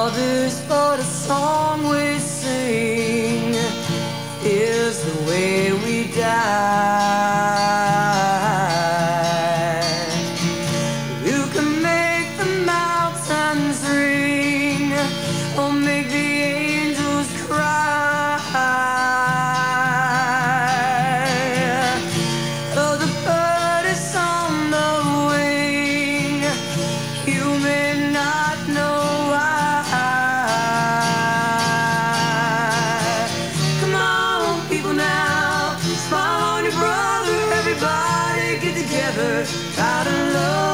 Love is but a song we sing, is the way we die. You can make the mountains ring, or make the angels cry. Oh, the bird is on the wing, you may not know why. Come on, people now, smile on your brother, everybody get together, try to love.